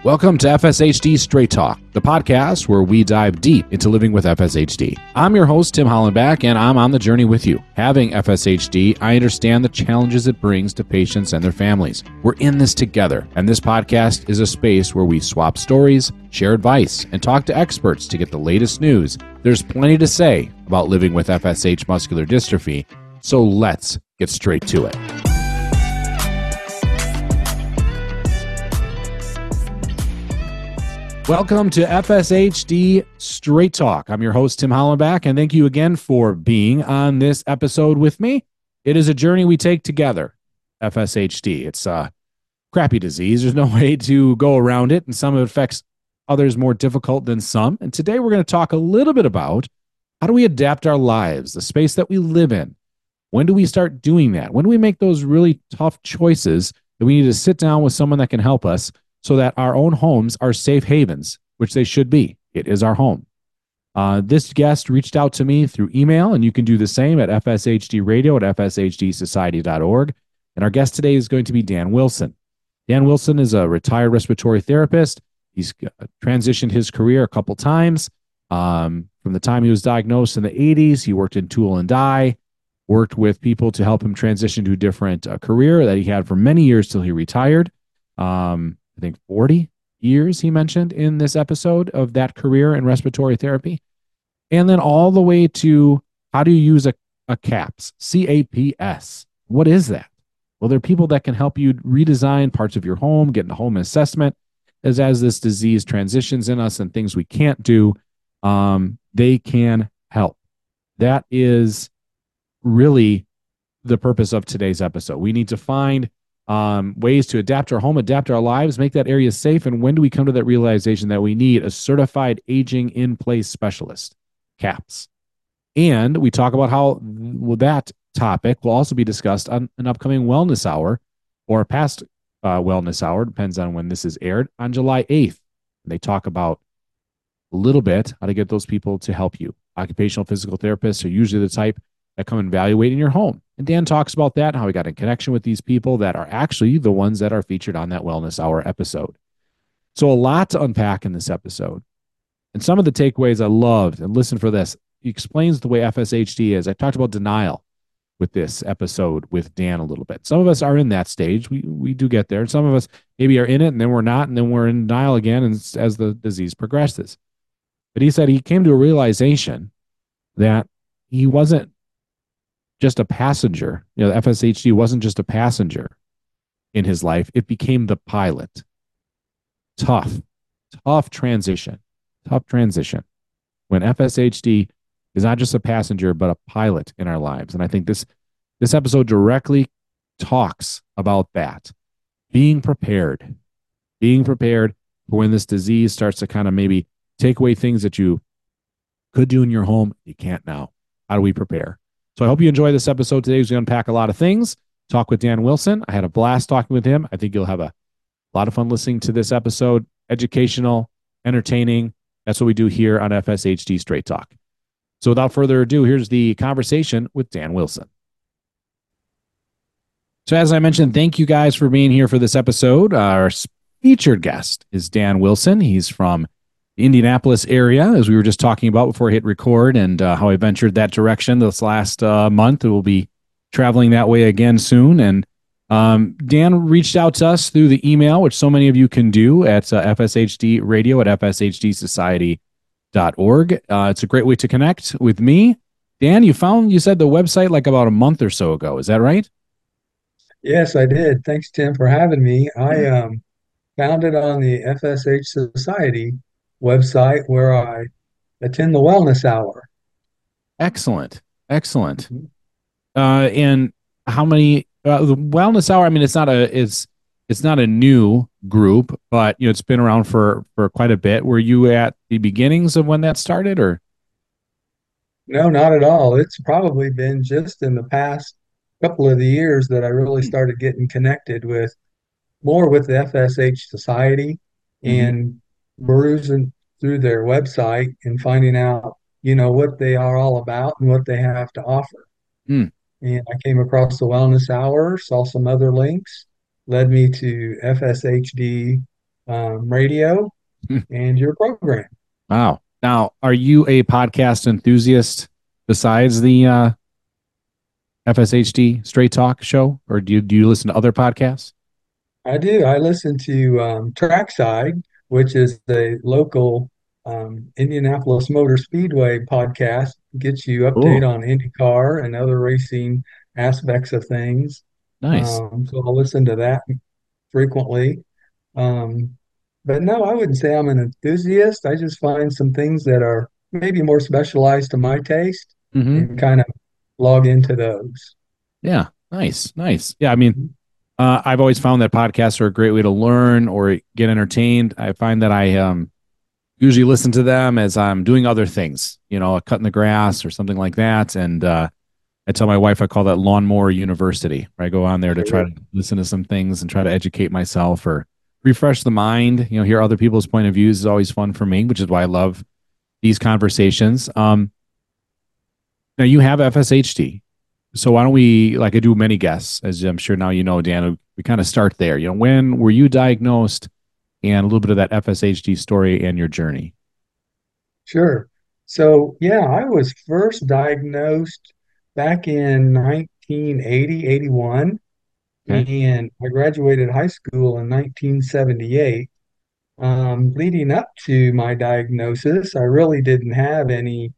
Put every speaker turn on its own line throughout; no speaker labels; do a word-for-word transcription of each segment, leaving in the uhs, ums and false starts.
Welcome to F S H D Straight Talk, the podcast where we dive deep into living with F S H D. I'm your host, Tim Hollenbach, and I'm on the journey with you. Having F S H D, I understand the challenges it brings to patients and their families. We're in this together, and this podcast is a space where we swap stories, share advice, and talk to experts to get the latest news. There's plenty to say about living with F S H muscular dystrophy, so let's get straight to it. Welcome to F S H D Straight Talk. I'm your host, Tim Hollenbach, and thank you again for being on this episode with me. It is a journey we take together, F S H D. It's a crappy disease. There's no way to go around it, and some of it affects others more difficult than some. And today we're going to talk a little bit about how do we adapt our lives, the space that we live in. When do we start doing that? When do we make those really tough choices that we need to sit down with someone that can help us so that our own homes are safe havens, which they should be. It is our home. Uh, this guest reached out to me through email, and you can do the same at F S H D radio at F S H D society dot org. And our guest today is going to be Dan Wilson. Dan Wilson is a retired respiratory therapist. He's transitioned his career a couple times. Um, from the time he was diagnosed in the eighties, he worked in tool and die, worked with people to help him transition to a different uh, career that he had for many years till he retired. Um, I think forty years he mentioned in this episode of that career in respiratory therapy. And then all the way to how do you use a, a CAPS, C A P S. What is that? Well, there are people that can help you redesign parts of your home, get a home assessment as, as this disease transitions in us and things we can't do. Um, they can help. That is really the purpose of today's episode. We need to find Um, ways to adapt our home, adapt our lives, make that area safe. And when do we come to that realization that we need a certified aging in place specialist, CAPS? And we talk about how well, that topic will also be discussed on an upcoming wellness hour or a past uh, wellness hour, depends on when this is aired, on July eighth. They talk about a little bit how to get those people to help you. Occupational physical therapists are usually the type that come and evaluate in your home. And Dan talks about that, how he got in connection with these people that are actually the ones that are featured on that Wellness Hour episode. So a lot to unpack in this episode. And some of the takeaways I loved, and listen for this, he explains the way F S H D is. I talked about denial with this episode with Dan a little bit. Some of us are in that stage. We we do get there. And some of us maybe are in it and then we're not, and then we're in denial again and as the disease progresses. But he said he came to a realization that he wasn't just a passenger. You know, the F S H D wasn't just a passenger in his life. It became the pilot. Tough, tough transition, tough transition. When F S H D is not just a passenger, but a pilot in our lives. And I think this, this episode directly talks about that. Being prepared, being prepared for when this disease starts to kind of maybe take away things that you could do in your home. You can't now. How do we prepare? So I hope you enjoy this episode today. We're going to unpack a lot of things. Talk with Dan Wilson. I had a blast talking with him. I think you'll have a lot of fun listening to this episode. Educational, entertaining. That's what we do here on F S H D Straight Talk. So without further ado, here's the conversation with Dan Wilson. So as I mentioned, thank you guys for being here for this episode. Our featured guest is Dan Wilson. He's from the Indianapolis area, as we were just talking about before I hit record, and uh, how I ventured that direction this last uh, month. We'll be traveling that way again soon. And um, Dan reached out to us through the email, which so many of you can do at uh, F S H D radio at F S H D society dot org. Uh, it's a great way to connect with me. Dan, you found, you said the website like about a month or so ago. Is that right?
Yes, I did. Thanks, Tim, for having me. I um, found it on the F S H Society website where I attend the Wellness Hour.
Excellent. Excellent. Uh, and how many, uh, the Wellness Hour, I mean, it's not a, it's, it's not a new group, but you know, it's been around for, for quite a bit. Were you at the beginnings of when that started, or?
No, not at all. It's probably been just in the past couple of the years that I really started getting connected with more with the F S H Society
Mm-hmm.
and perusing through their website and finding out, you know, what they are all about and what they have to offer.
Mm.
And I came across the Wellness Hour, saw some other links, led me to F S H D um, radio, and your program.
Wow. Now, are you a podcast enthusiast besides the uh, F S H D Straight Talk show, or do you do you listen to other podcasts?
I do. I listen to um, Trackside, which is a local um, Indianapolis Motor Speedway podcast. Gets you update
Cool.
on IndyCar and other racing aspects of things.
Nice.
Um, so I'll listen to that frequently. Um, but no, I wouldn't say I'm an enthusiast. I just find some things that are maybe more specialized to my taste
Hmm.
and kind of log into those.
Yeah. Nice. Nice. Yeah. I mean, uh, I've always found that podcasts are a great way to learn or get entertained. I find that I um, usually listen to them as I'm doing other things, you know, cutting the grass or something like that. And uh, I tell my wife I call that lawnmower university, where I go on there to try
Sure.
to listen to some things and try to educate myself or refresh the mind. You know, hear other people's point of views is always fun for me, which is why I love these conversations. Um, now you have F S H D, so why don't we, like I do many guests, as I'm sure now you know, Dan. We kind of start there. You know, when were you diagnosed, and a little bit of that F S H D story and your journey.
Sure. So, yeah, I was first diagnosed back in nineteen eighty, eighty-one,
Okay.
and I graduated high school in nineteen seventy-eight. Um, leading up to my diagnosis, I really didn't have any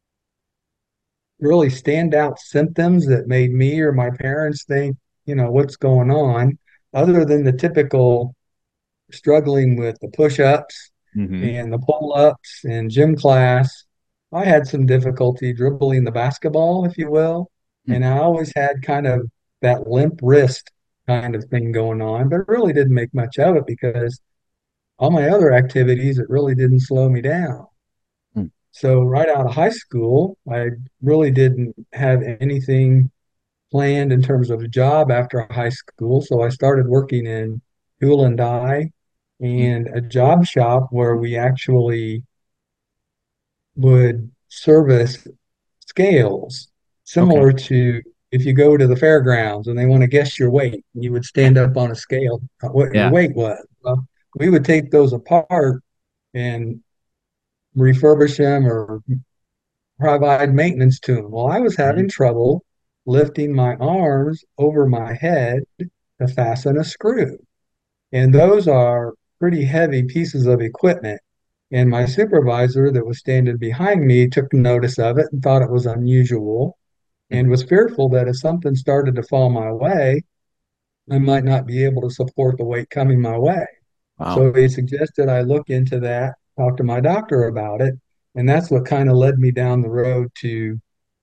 really standout symptoms that made me or my parents think, you know, what's going on, other than the typical struggling with the push-ups
Mm-hmm.
and the pull-ups in gym class. I had some difficulty dribbling the basketball, if you will, and I always had kind of that limp wrist kind of thing going on, but really didn't make much of it because all my other activities, it really didn't slow me down.
Mm-hmm.
So right out of high school, I really didn't have anything planned in terms of a job after high school. So I started working in tool and die and a job shop where we actually would service scales,
Okay.
similar to if you go to the fairgrounds and they want to guess your weight, you would stand up on a scale, uh, what your
Yeah.
weight was. Well, we would take those apart and refurbish them or provide maintenance to them. Well, I was
Mhm.
having trouble lifting my arms over my head to fasten a screw. And those are pretty heavy pieces of equipment. And my supervisor that was standing behind me took notice of it and thought it was unusual and was fearful that if something started to fall my way, I might not be able to support the weight coming my way.
Wow.
So he suggested I look into that, talk to my doctor about it. And that's what kind of led me down the road to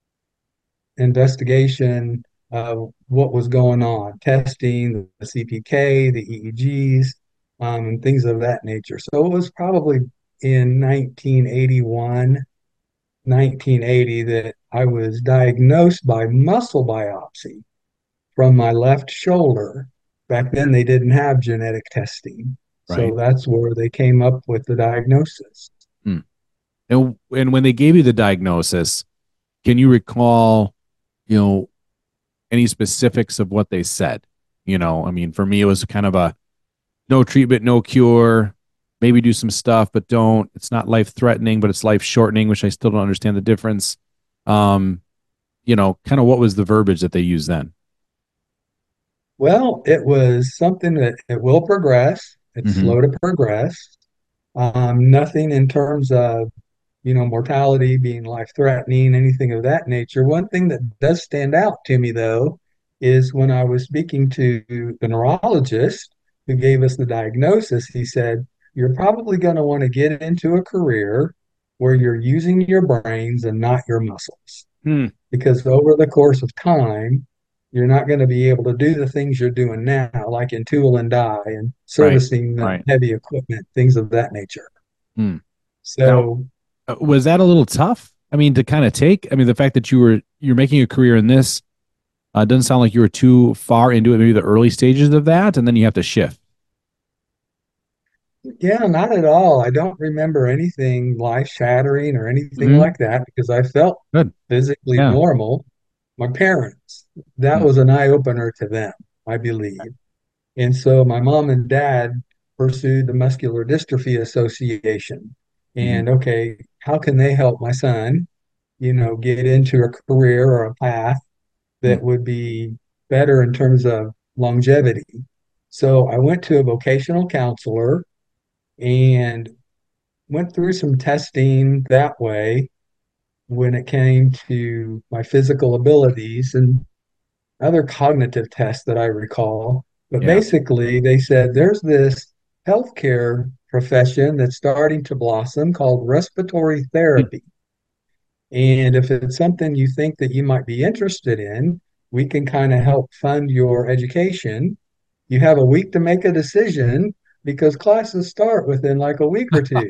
investigation of what was going on, testing the C P K, the E E Gs, um, and things of that nature. So it was probably in nineteen eighty-one, nineteen eighty that I was diagnosed by muscle biopsy from my left shoulder. Back then, they didn't have genetic testing.
Right.
So that's where they came up with the diagnosis.
Hmm. And and when they gave you the diagnosis, can you recall, you know, any specifics of what they said? You know, I mean, for me, it was kind of a no treatment, no cure. Maybe do some stuff, but don't. It's not life threatening, but it's life shortening, which I still don't understand the difference. Um, you know, kind of what was the verbiage that they used then?
Well, it was something that it will progress. It's
Mm-hmm.
slow to progress. Um, nothing in terms of, you know, mortality being life-threatening, anything of that nature. One thing that does stand out to me, though, is when I was speaking to the neurologist who gave us the diagnosis, he said, you're probably going to want to get into a career where you're using your brains and not your muscles.
Hmm.
Because over the course of time, you're not going to be able to do the things you're doing now, like in tool and die and
Right.
servicing the
Right.
heavy equipment, things of that nature.
Hmm. Now,
So,
uh, was that a little tough? I mean, to kind of take. I mean, the fact that you were you're making a career in this uh, doesn't sound like you were too far into it. Maybe the early stages of that, and then you have to shift.
yeah, not at all. I don't remember anything life-shattering or anything
Hmm.
like that because I felt
Good.
physically
Yeah.
normal. My parents, that
Hmm.
was an eye-opener to them, I believe. And so my mom and dad pursued the Muscular Dystrophy Association.
Hmm.
And okay, how can they help my son, you know, get into a career or a path that would be better in terms of longevity? So I went to a vocational counselor and went through some testing that way when it came to my physical abilities and other cognitive tests that I recall. But
Yeah.
basically, they said there's this healthcare profession that's starting to blossom called respiratory
Hmm.
therapy. And if it's something you think that you might be interested in, we can kind of help fund your education. You have a week to make a decision because classes start within like a week or two.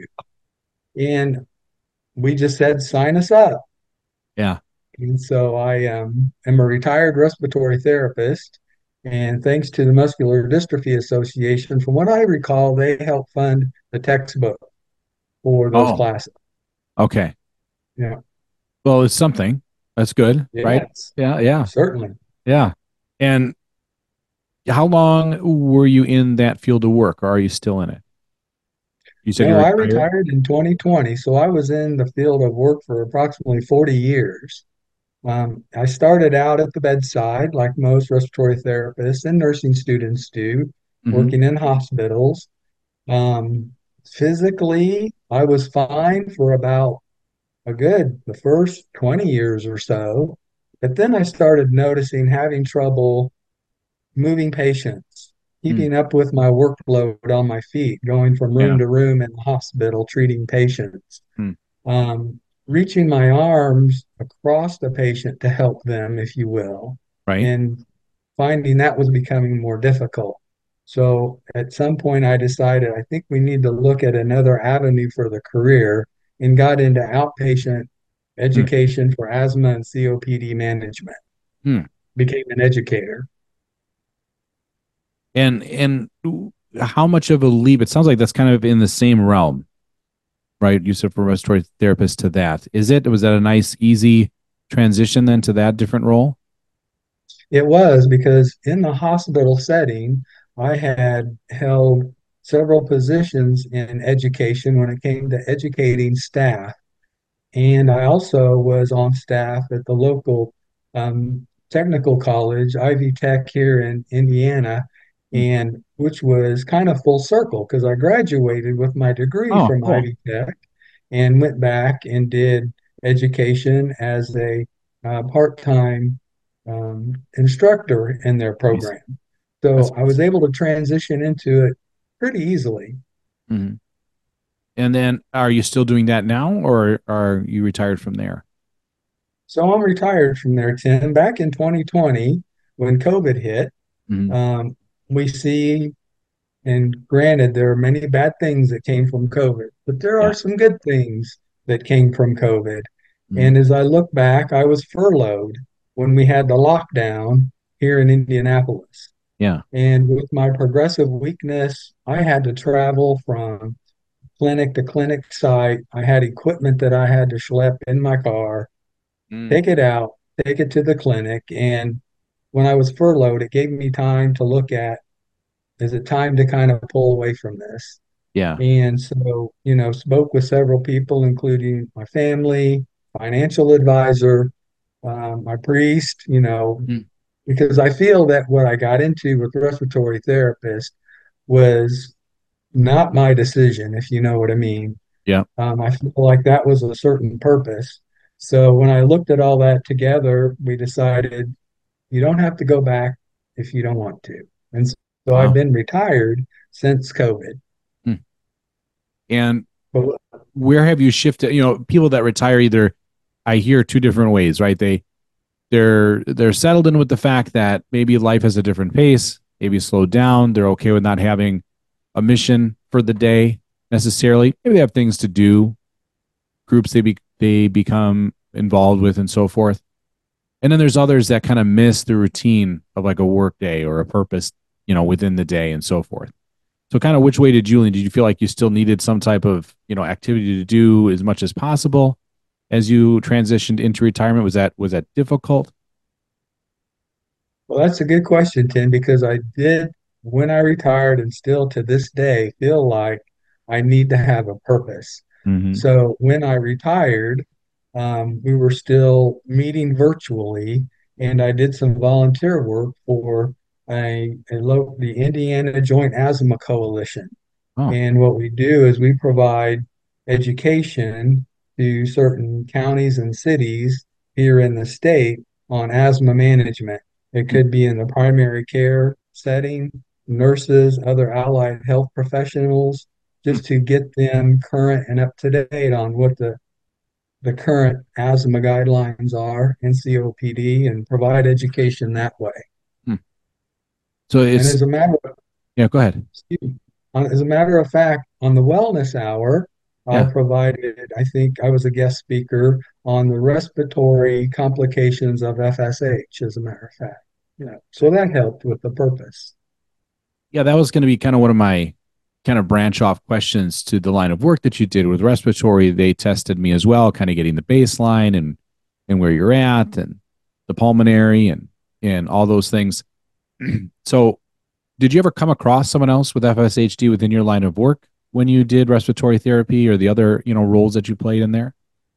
And we just said, sign us up.
Yeah.
And so I um, am a retired respiratory therapist. And thanks to the Muscular Dystrophy Association, from what I recall, they help fund the textbook for those
Oh,
classes.
okay.
Yeah.
Well, it's something. That's good, right?
Yes,
Yeah. Yeah.
certainly.
Yeah. And how long were you in that field of work, or are you still in it? You said
No,
you're
I
retired?
retired in twenty twenty. So I was in the field of work for approximately forty years. Um, I started out at the bedside, like most respiratory therapists and nursing students do,
Hmm.
working in hospitals. Um, Physically, I was fine for about a good the first twenty years or so. But then I started noticing having trouble moving patients,
Mm.
keeping up with my workload on my feet, going from room
Yeah.
to room in the hospital, treating patients,
Mm.
um, reaching my arms across the patient to help them, if you will,
Right.
and finding that was becoming more difficult. So at some point, I decided I think we need to look at another avenue for the career and got into outpatient
Mm.
education for asthma and C O P D management,
Mm.
became an educator.
And and how much of a leap? It sounds like that's kind of in the same realm, right? You said from respiratory therapist to that. Is it? Was that a nice, easy transition then to that different role?
It was because in the hospital setting, I had held several positions in education when it came to educating staff. And I also was on staff at the local um, technical college, Ivy Tech here in Indiana,
Mm.
and which was kind of full circle because I graduated with my degree
Oh,
from
cool.
Ivy Tech and went back and did education as a uh, part-time um, instructor in their
Nice.
program.
That's
So I was
awesome.
able to transition into it pretty easily.
Mhm. And then are you still doing that now, or are you retired from there?
So I'm retired from there, Tim. Back in twenty twenty, when COVID hit,
Mhm.
um, we see, and granted, there are many bad things that came from COVID, but there
Yeah.
are some good things that came from COVID.
Mhm.
And as I look back, I was furloughed when we had the lockdown here in Indianapolis.
Yeah.
And with my progressive weakness, I had to travel from clinic to clinic site. I had equipment that I had to schlep in my car,
Mm.
take it out, take it to the clinic. And when I was furloughed, it gave me time to look at, is it time to kind of pull away from this?
Yeah.
And so, you know, spoke with several people, including my family, financial advisor, um, my priest, you know,
Mm.
because I feel that what I got into with respiratory therapist was not my decision, if you know what I mean.
Yeah.
Um, I feel like that was a certain purpose. So when I looked at all that together, we decided you don't have to go back if you don't want to. And so I've
Wow.
been retired since COVID.
Mm. And
But
where have you shifted? You know, people that retire either I hear two different ways, right? They they're they're settled in with the fact that maybe life has a different pace, maybe slowed down. They're okay with not having a mission for the day necessarily. Maybe they have things to do, groups they be, they become involved with, and so forth. And then there's others that kind of miss the routine of like a work day or a purpose, you know, within the day and so forth. So kind of which way did you lean? Did you feel like you still needed some type of, you know, activity to do as much as possible as you transitioned into retirement? Was that was that difficult?
well, that's a good question, Tim, because I did. when I retired and still to this day feel like I need to have a purpose.
Hmm.
So when I retired, um, we were still meeting virtually, and I did some volunteer work for a, a lo- the Indiana Joint Asthma Coalition.
Oh.
And what we do is we provide education to certain counties and cities here in the state on asthma management. It
Hmm.
could be in the primary care setting, nurses, other allied health professionals,
Hmm.
just to get them current and up to date on what the, the current asthma guidelines are in C O P D and provide education that way.
Hmm. So
And
it's,
as a matter of
yeah, go ahead.
excuse me. Uh, As a matter of fact, on the Wellness Hour, I
Yeah.
provided, I think I was a guest speaker on the respiratory complications of F S H, as a matter of fact. Yeah. So that helped with the purpose.
Yeah, that was going to be kind of one of my kind of branch off questions to the line of work that you did with respiratory. They tested me as well, kind of getting the baseline and and where you're at and the pulmonary and and all those things. So, did you ever come across someone else with F S H D within your line of work when you did respiratory therapy or the other, you know, roles that you played in there?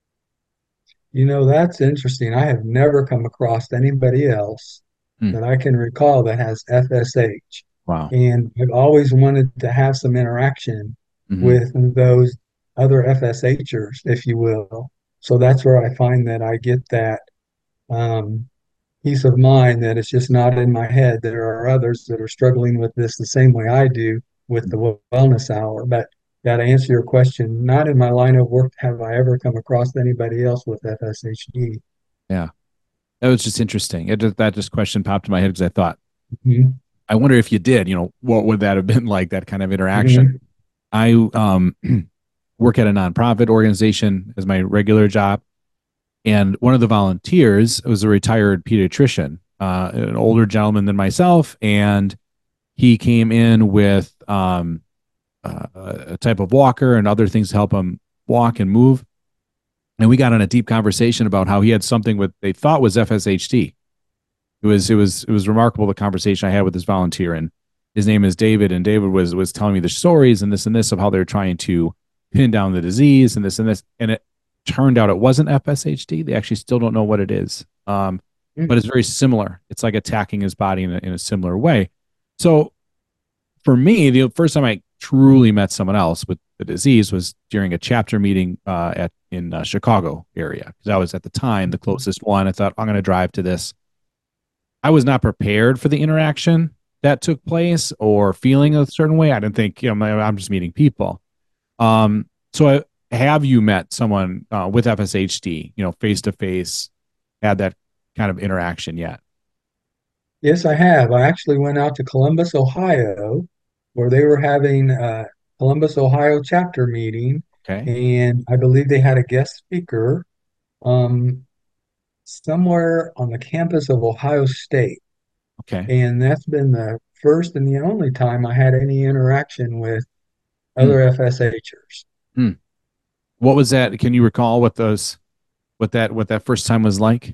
You know, that's interesting. I have never come across anybody else
Hmm.
that I can recall that has F S H.
Wow.
And I've always wanted to have some interaction
Hmm.
with those other FSHers, if you will. So that's where I find that I get that um, peace of mind that it's just not in my head. There are others that are struggling with this the same way I do with the wellness hour. But yeah, to answer your question, not in my line of work have I ever come across anybody else with F S H D.
Yeah, that was just interesting. It just, that just question popped in my head because I thought,
Mhm.
I wonder if you did, you know, what would that have been like, that kind of interaction?
Mhm.
I um, work at a nonprofit organization as my regular job. And one of the volunteers was a retired pediatrician, uh, an older gentleman than myself. And he came in with um, uh, a type of walker and other things to help him walk and move. And we got in a deep conversation about how he had something with they thought was F S H D. It was it was it was remarkable the conversation I had with this volunteer, and his name is David, and David was was telling me the stories and this and this of how they're trying to pin down the disease and this and this, and it turned out it wasn't F S H D. They actually still don't know what it is, um, but it's very similar. It's like attacking his body in a, in a similar way. So for me, the first time I truly met someone else with the disease was during a chapter meeting uh, at in uh, Chicago area because I was at the time the closest one. I thought I'm going to drive to this. I was not prepared for the interaction that took place or feeling a certain way. I didn't think, you know, I'm just meeting people. Um, so I, have you met someone uh, with F S H D, you know, face to face, had that kind of interaction yet?
Yes, I have. I actually went out to Columbus, Ohio, where they were having a Columbus, Ohio chapter meeting,
Okay.
and I believe they had a guest speaker um, somewhere on the campus of Ohio State.
Okay.
And that's been the first and the only time I had any interaction with
Hmm.
other FSHers.
Hmm. What was that? Can you recall what those, what that, what that first time was like?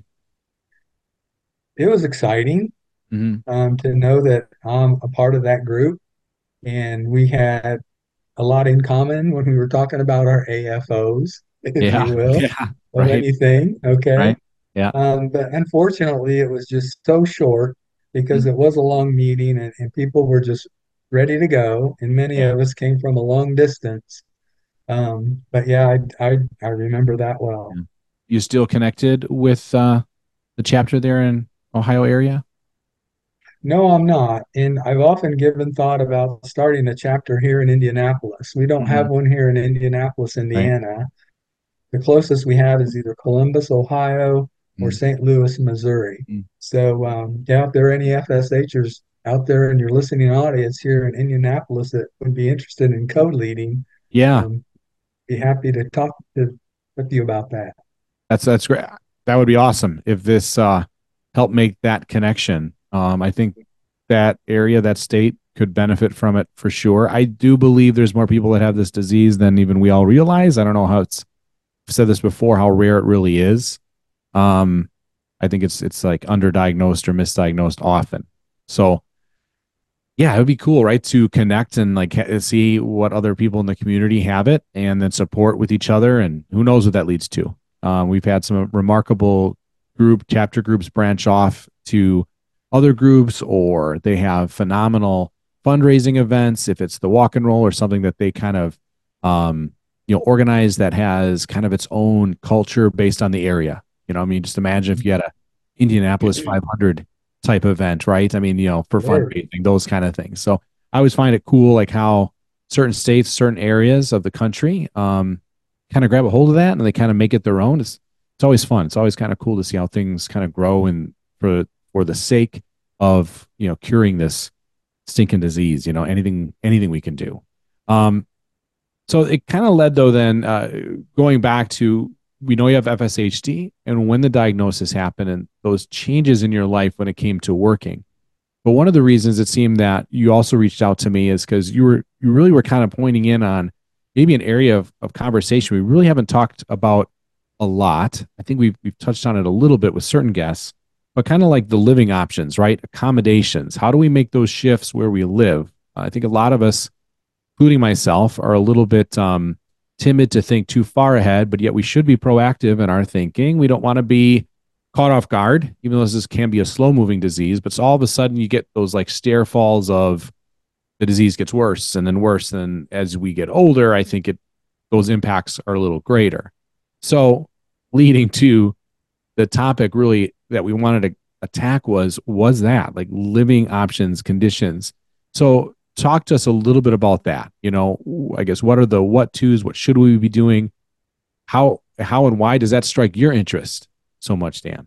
It was exciting
Hmm.
um, to know that I'm a part of that group, and we had a lot in common when we were talking about our A F Os, if you
Yeah.
will,
Yeah.
of
Right.
anything. Okay.
Right. Yeah.
Um, but unfortunately, it was just so short
Hmm.
because it was a long meeting and, and people were just ready to go. And many
Yeah.
of us came from a long distance. Um, but yeah, I, I, I remember that well.
Yeah. You still connected with uh, the chapter there in Ohio area?
No, I'm not. And I've often given thought about starting a chapter here in Indianapolis. We don't
Hmm.
have one here in Indianapolis,
Right.
Indiana. The closest we have is either Columbus, Ohio, or
Mm-hmm.
Saint Louis, Missouri. So, um, yeah, if there are any FSHers out there in your listening audience here in Indianapolis that would be interested in co-leading,
Yeah,
um, be happy to talk to, with you about that.
that's that's great. That would be awesome if this uh, helped make that connection. Um, I think that area, that state, could benefit from it for sure. I do believe there's more people that have this disease than even we all realize. I don't know how it's I've said this before, how rare it really is. Um, I think it's it's like underdiagnosed or misdiagnosed often. So Yeah, it would be cool, right? To connect and like ha- see what other people in the community have it and then support with each other. And who knows what that leads to. Um, we've had some remarkable group chapter groups branch off to other groups, or they have phenomenal fundraising events. If it's the walk and roll or something that they kind of, um, you know, organize that has kind of its own culture based on the area. You know, I mean, just imagine if you had a Indianapolis five hundred type event, right? I mean, you know, for
Sure.
fundraising, those kind of things. So I always find it cool, like how certain states, certain areas of the country, um, kind of grab a hold of that and they kind of make it their own. It's it's always fun. It's always kind of cool to see how things kind of grow and for for the sake of you know curing this stinking disease. You know, anything anything we can do. Um, so it kind of led though then uh, going back to we know you have F S H D and when the diagnosis happened and those changes in your life when it came to working. But one of the reasons it seemed that you also reached out to me is because you were you really were kind of pointing in on maybe an area of, of conversation we really haven't talked about a lot. I think we've we've touched on it a little bit with certain guests, but kind of like the living options, right? Accommodations. How do we make those shifts where we live? I think a lot of us, including myself, are a little bit um, timid to think too far ahead, but yet we should be proactive in our thinking. We don't want to be caught off guard, even though this can be a slow moving disease. But so all of a sudden, you get those like stair falls of the disease gets worse and then worse. And as we get older, I think it those impacts are a little greater. So, leading to the topic really that we wanted to attack was was that like living options conditions. So talk to us a little bit about that. You know, I guess what are the what tos, what should we be doing, how how and why does that strike your interest so much, Dan?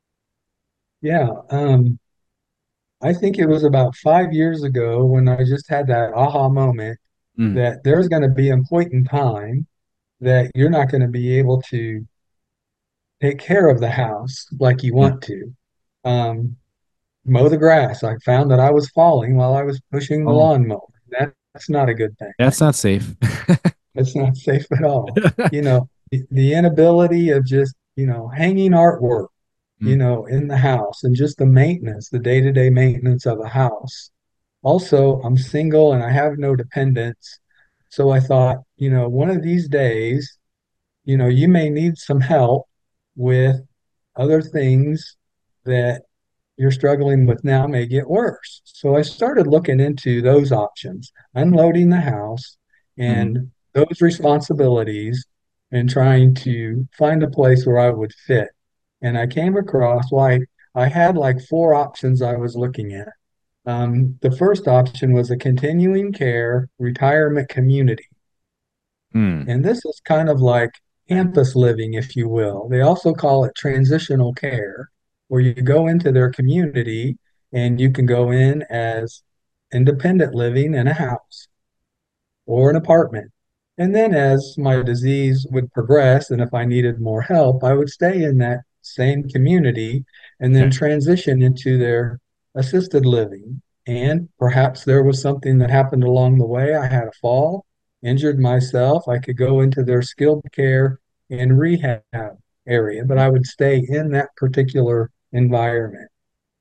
Yeah. Um, I think it was about five years ago when I just had that aha moment
Mm,
that there's going to be a point in time that you're not going to be able to take care of the house like you
yeah.
want to. Um, Mow the grass. I found that I was falling while I was pushing the
Oh,
lawnmower. That, that's not a good thing.
that's not safe.
It's not safe at all. You know, the, the inability of just, you know, hanging artwork, you
Mm,
know, in the house and just the maintenance, the day-to-day maintenance of a house. Also, I'm single and I have no dependents. So I thought, you know, one of these days, you know, you may need some help with other things that you're struggling with now may get worse. So I started looking into those options, unloading the house
mhm.
and those responsibilities and trying to find a place where I would fit. And I came across like I had like four options I was looking at. Um, the first option was a continuing care retirement community.
Mm,
And this is kind of like campus living, if you will. They also call it transitional care, where you go into their community and you can go in as independent living in a house or an apartment. And then as my disease would progress and if I needed more help, I would stay in that same community and then
okay.
transition into their assisted living. And perhaps there was something that happened along the way. I had a fall, injured myself. I could go into their skilled care and rehab area, but I would stay in that particular environment.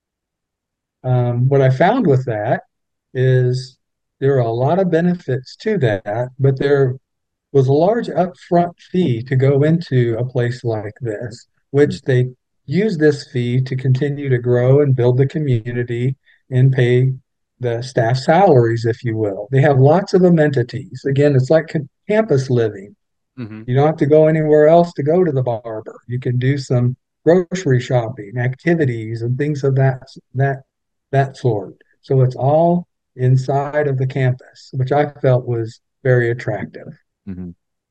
Um, what I found with that is there are a lot of benefits to that, but there was a large upfront fee to go into a place like this,
Mm,
which they use this fee to continue to grow and build the community and pay the staff salaries, if you will. They have lots of amenities. Again, it's like campus living.
mhm.
You don't have to go anywhere else to go to the barber. You can do some grocery shopping, activities, and things of that that that sort. So it's all inside of the campus, which I felt was very attractive.
Mhm.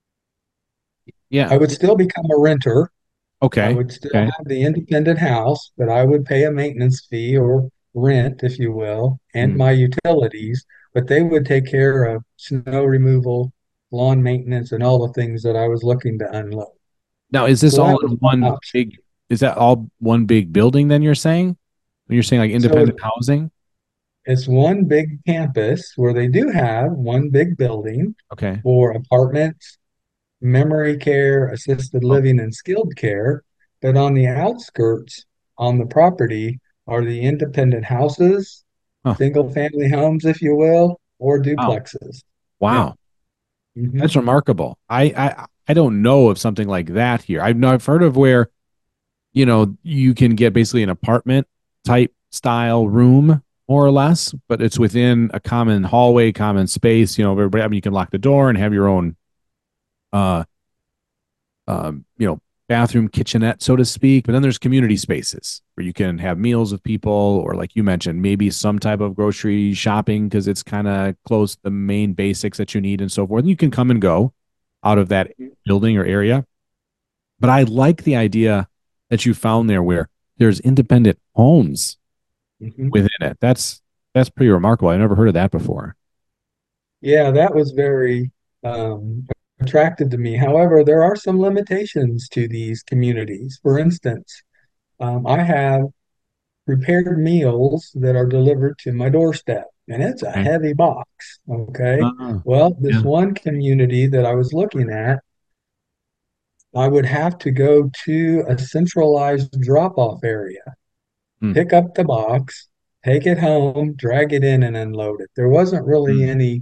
Yeah.
I would still become a renter. I
Okay.
would still
Okay.
have the independent house, but I would pay a maintenance fee or rent, if you will, and
Mm.
my utilities, but they would take care of snow removal, lawn maintenance, and all the things that I was looking to unload.
Now, is this
So
all
that was
in
one
one
option.
big? Is that all one big building? Then you're saying when you're saying like
So
independent housing?
it's one big campus where they do have one big building
Okay.
for apartments, memory care, assisted
Oh,
living, and skilled care. But on the outskirts on the property are the independent houses
Huh.
single family homes, if you will, or
Wow.
duplexes. Yeah.
Wow.
Hmm.
That's remarkable. I, I I don't know of something like that here. I've know I've heard of where, you know, you can get basically an apartment type style room more or less, but it's within a common hallway, common space. You know, everybody, I mean, you can lock the door and have your own, uh, um, you know, bathroom kitchenette, so to speak. But then there's community spaces where you can have meals with people, or like you mentioned, maybe some type of grocery shopping because it's kind of close to the main basics that you need and so forth. And you can come and go out of that building or area. But I like the idea that you found there where there's independent homes
Hmm.
within it. That's that's pretty remarkable. I never heard of that before.
Yeah, that was very um, attractive to me. However, there are some limitations to these communities. For instance, um, I have prepared meals that are delivered to my doorstep, and it's a
Okay.
heavy box. Okay.
Uh,
Well, this
yeah.
one community that I was looking at, I would have to go to a centralized drop-off area,
Mm,
pick up the box, take it home, drag it in, and unload it. There wasn't really
mm,
any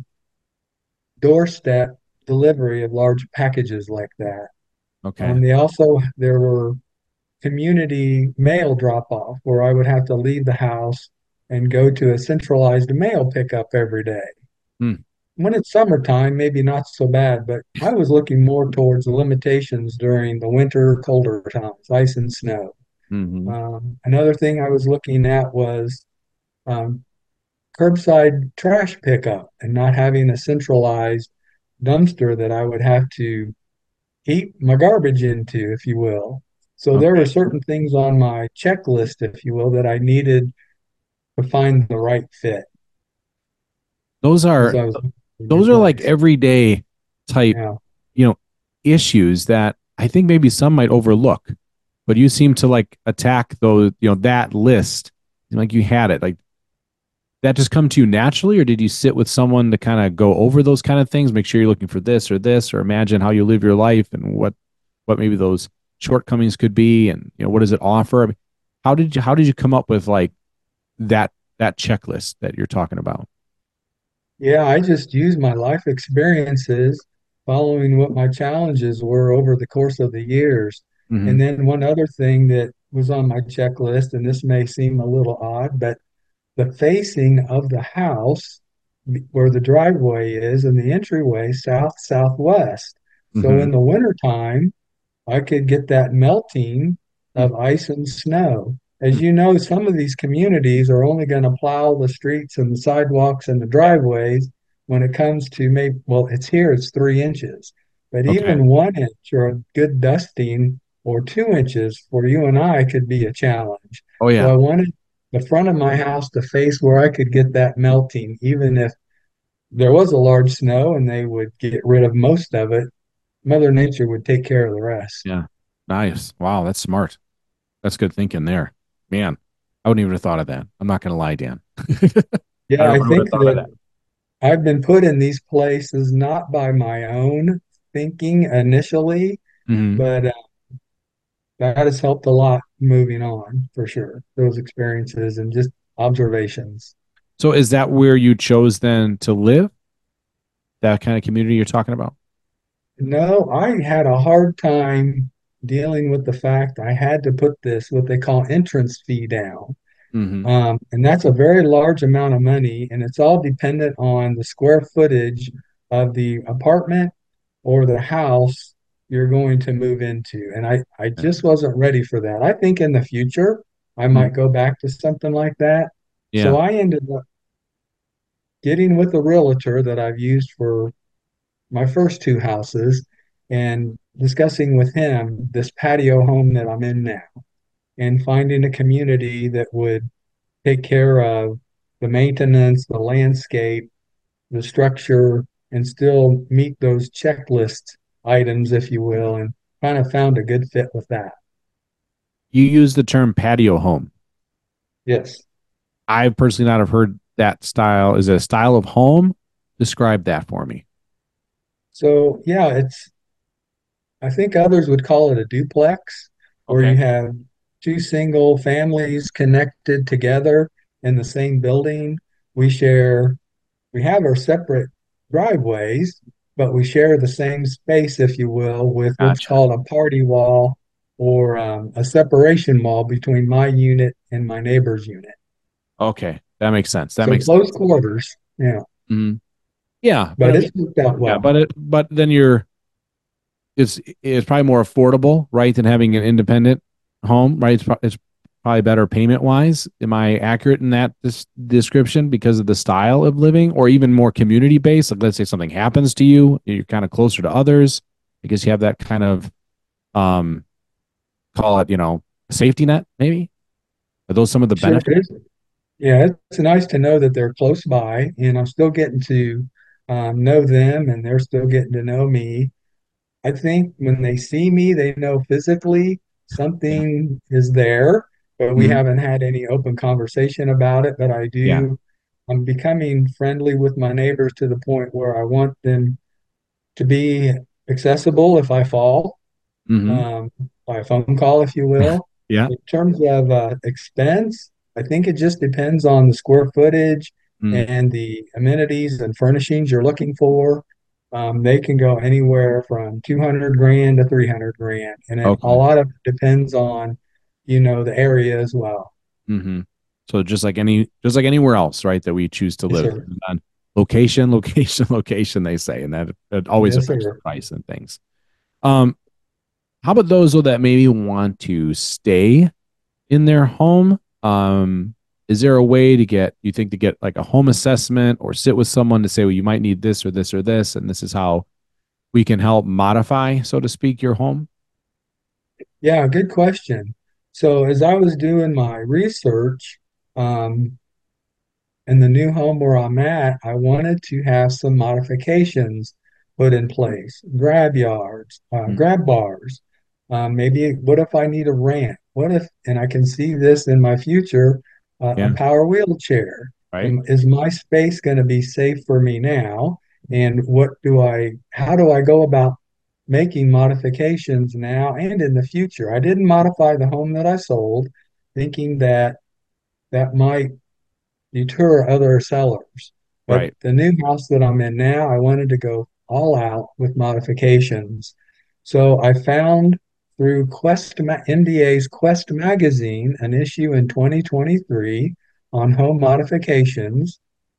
doorstep delivery of large packages like that.
okay.
Um, they also, there were community mail drop off where I would have to leave the house and go to a centralized mail pickup every day.
Mm,
When it's summertime, maybe not so bad, but I was looking more towards the limitations during the winter, colder times, ice and snow.
hmm.
Um, another thing I was looking at was um, curbside trash pickup and not having a centralized dumpster that I would have to heap my garbage into, if you will. So there were
Okay.
certain things on my checklist, if you will, that I needed to find the right fit
Those
as
are
I was in a new
those are like
place.
everyday type,
Yeah.
you know, issues that I think maybe some might overlook, but you seem to like attack those, you know, that list like you had it. Like that just come to you naturally, or did you sit with someone to kind of go over those kind of things, make sure you're looking for this or this, or imagine how you live your life and what what maybe those shortcomings could be, and you know what does it offer? I mean, how did you how did you come up with like that that checklist that you're talking about?
Yeah, I just used my life experiences following what my challenges were over the course of the years. And
Hmm.
then one other thing that was on my checklist, and this may seem a little odd, but the facing of the house where the driveway is and the entryway south southwest. So
Hmm.
in the wintertime, I could get that melting of ice and snow. As you know, some of these communities are only going to plow the streets and the sidewalks and the driveways when it comes to maybe, well, it's here, it's three inches. But
Okay.
even one inch or a good dusting or two inches for you and I could be a challenge.
Oh
So
yeah.
I wanted the front of my house to face where I could get that melting, even if there was a large snow and they would get rid of most of it. Mother Nature would take care of the rest.
Yeah. Nice. Wow, that's smart. That's good thinking there. Man, I wouldn't even have thought of that. I'm not gonna lie, Dan. I
Yeah, I
never would have
think
thought of
that
that.
I've been put in these places not by my own thinking initially,
Hmm.
but uh, that has helped a lot moving on for sure. Those experiences and just observations.
So is that where you chose then to live? That kind of community you're talking about?
No, I had a hard time dealing with the fact I had to put this, what they call entrance fee down.
Hmm.
Um, and that's a very large amount of money, and it's all dependent on the square footage of the apartment or the house you're going to move into. And I, I
Yeah.
just wasn't ready for that. I think in the future, I
Mhm.
might go back to something like that.
Yeah.
So I ended up getting with a realtor that I've used for my first two houses and discussing with him this patio home that I'm in now and finding a community that would take care of the maintenance, the landscape, the structure, and still meet those checklist items, if you will, and kind of found a good fit with that.
You use the term patio home.
Yes.
I personally not have heard that style. Is it a style of home? Describe that for me.
So, yeah, it's, I think others would call it a duplex, where
Okay.
you have two single families connected together in the same building. we share, we have our separate driveways, but we share the same space, if you will, with what's
Gotcha.
called a party wall or um, a separation wall between my unit and my neighbor's unit.
Okay. That makes sense. That
So
makes
close quarters, yeah,
mhm. Yeah,
but
but
it's worked out
yeah,
well.
but it but then you're it's it's probably more affordable, right, than having an independent home, right? It's, pro- it's probably better payment wise. Am I accurate in that this description because of the style of living, or even more community based? Like, let's say something happens to you, you're kind of closer to others because you have that kind of um call it, you know, safety net, maybe. Are those some of the
Sure
benefits?
is. Yeah, it's nice to know that they're close by, and I'm still getting to um, know them, and they're still getting to know me. I think when they see me, they know physically
Yeah.
something is there, but we
Mhm.
haven't had any open conversation about it. But I
Yeah.
do, I'm becoming friendly with my neighbors to the point where I want them to be accessible if I fall,
Hmm.
um, by a phone call, if you will.
Yeah.
In terms of uh, expense, I think it just depends on the square footage
Mm.
and the amenities and furnishings you're looking for. Um, they can go anywhere from two hundred grand to three hundred grand. And it, a
Okay.
lot of it depends on, you know, the area as well.
Hmm. So just like any, just like anywhere else, right, that we choose to
Yes,
live
sir.
on location, location, location, they say, and that it always
Yes,
affects the
sir.
price and things. Um, how about those though that maybe want to stay in their home? Um, is there a way to get, you think, to get like a home assessment or sit with someone to say, well, you might need this or this or this, and this is how we can help modify, so to speak, your home?
Yeah, good question. So as I was doing my research, um, in the new home where I'm at, I wanted to have some modifications put in place. Grab yards, uh,
Mm.
grab bars. Um, maybe what if I need a ramp? What if, and I can see this in my future, uh, a
Yeah.
power wheelchair.
Right.
Am- Is my space going to be safe for me now? And what do I, how do I go about making modifications now and in the future? I didn't modify the home that I sold, thinking that that might deter other sellers. But
Right.
the new house that I'm in now, I wanted to go all out with modifications. So I found through Quest N D A's Quest magazine, an issue in twenty twenty-three on home modifications,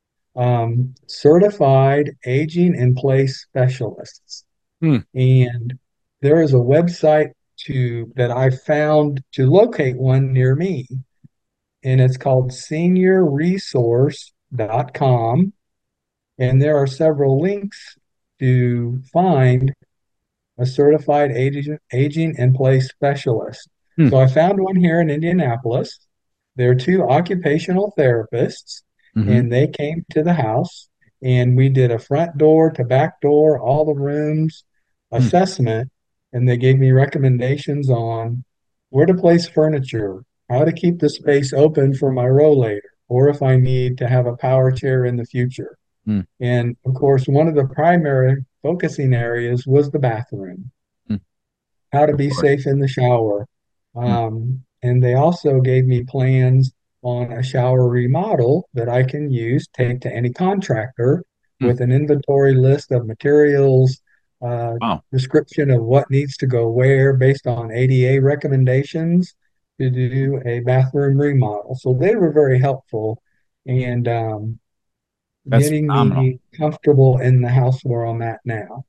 um, certified aging in place specialists.
Hmm.
And there is a website to that I found to locate one near me, and it's called senior resource dot com. And there are several links to find a certified aging, aging in place specialist.
Hmm.
So I found one here in Indianapolis. There are two occupational therapists,
Mm-hmm.
and they came to the house, and we did a front door to back door, all the rooms
Hmm.
assessment, and they gave me recommendations on where to place furniture, how to keep the space open for my rollator, or if I need to have a power chair in the future.
Hmm.
And of course, one of the primary focusing areas was the bathroom,
Hmm.
how to
Of
be
course.
safe in the shower.
Hmm.
Um, and they also gave me plans on a shower remodel that I can use, take to any contractor
Hmm.
with an inventory list of materials, uh,
Wow.
description of what needs to go where based on A D A recommendations to do a bathroom remodel. So they were very helpful. And um,
That's
getting
phenomenal.
me comfortable in the house where I'm at now.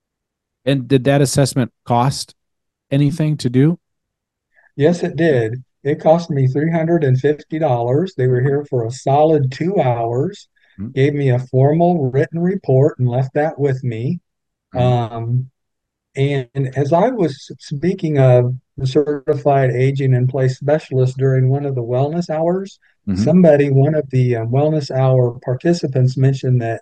And did that assessment cost anything to do?
Yes, it did. It cost me three hundred fifty dollars. They were here for a solid two hours,
Mm-hmm.
gave me a formal written report and left that with me.
Mm-hmm.
Um, and as I was speaking of the certified aging in place specialist during one of the wellness hours,
Mm-hmm.
somebody, one of the uh, wellness hour participants mentioned that